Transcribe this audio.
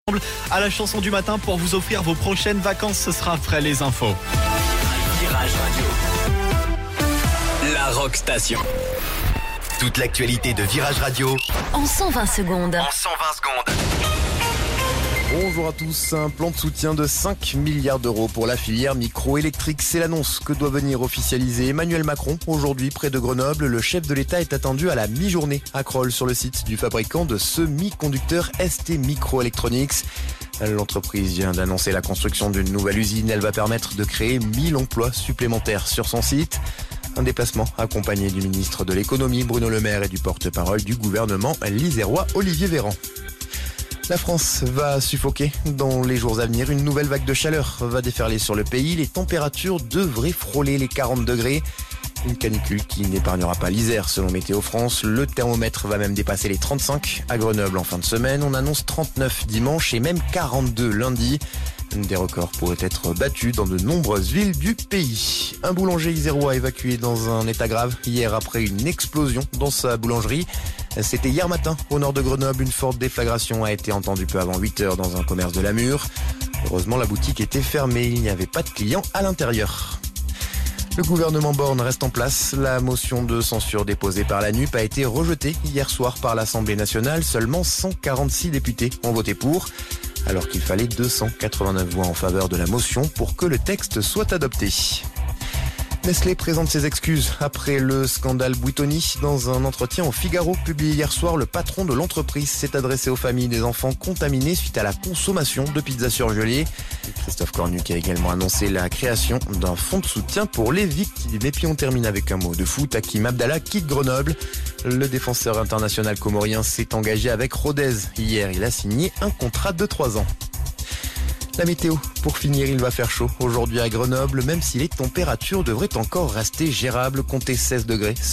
à la chanson du matin pour vous offrir vos prochaines vacances. Ce sera après les infos. Virage Radio, la Rock Station. Toute l'actualité de Virage Radio en 120 secondes. Bonjour à tous. Un plan de soutien de 5 milliards d'euros pour la filière microélectrique. C'est l'annonce que doit venir officialiser Emmanuel Macron. Aujourd'hui, près de Grenoble, le chef de l'État est attendu à la mi-journée à Crolles, sur le site du fabricant de semi-conducteurs ST Microelectronics. L'entreprise vient d'annoncer la construction d'une nouvelle usine. Elle va permettre de créer 1000 emplois supplémentaires sur son site. Un déplacement accompagné du ministre de l'économie Bruno Le Maire et du porte-parole du gouvernement l'Isérois Olivier Véran. La France va suffoquer dans les jours à venir. Une nouvelle vague de chaleur va déferler sur le pays. Les températures devraient frôler les 40 degrés. Une canicule qui n'épargnera pas l'Isère selon Météo France. Le thermomètre va même dépasser les 35 à Grenoble en fin de semaine. On annonce 39 dimanche et même 42 lundi. Des records pourraient être battus dans de nombreuses villes du pays. Un boulanger isérois évacué dans un état grave hier après une explosion dans sa boulangerie. C'était hier matin au nord de Grenoble. Une forte déflagration a été entendue peu avant 8h dans un commerce de Lamure. Heureusement, la boutique était fermée. Il n'y avait pas de clients à l'intérieur. Le gouvernement Borne reste en place. La motion de censure déposée par la NUP a été rejetée hier soir par l'Assemblée nationale. Seulement 146 députés ont voté pour, alors qu'il fallait 289 voix en faveur de la motion pour que le texte soit adopté. Nestlé présente ses excuses après le scandale Buitoni. Dans un entretien au Figaro publié hier soir, le patron de l'entreprise s'est adressé aux familles des enfants contaminés suite à la consommation de pizzas surgelées. Christophe Cornuc a également annoncé la création d'un fonds de soutien pour les victimes. Et puis on termine avec un mot de foot. Hakim Abdallah quitte Grenoble. Le défenseur international comorien s'est engagé avec Rodez. Hier, il a signé un contrat de 3 ans. La météo, pour finir, il va faire chaud aujourd'hui à Grenoble, même si les températures devraient encore rester gérables, comptez 16 degrés.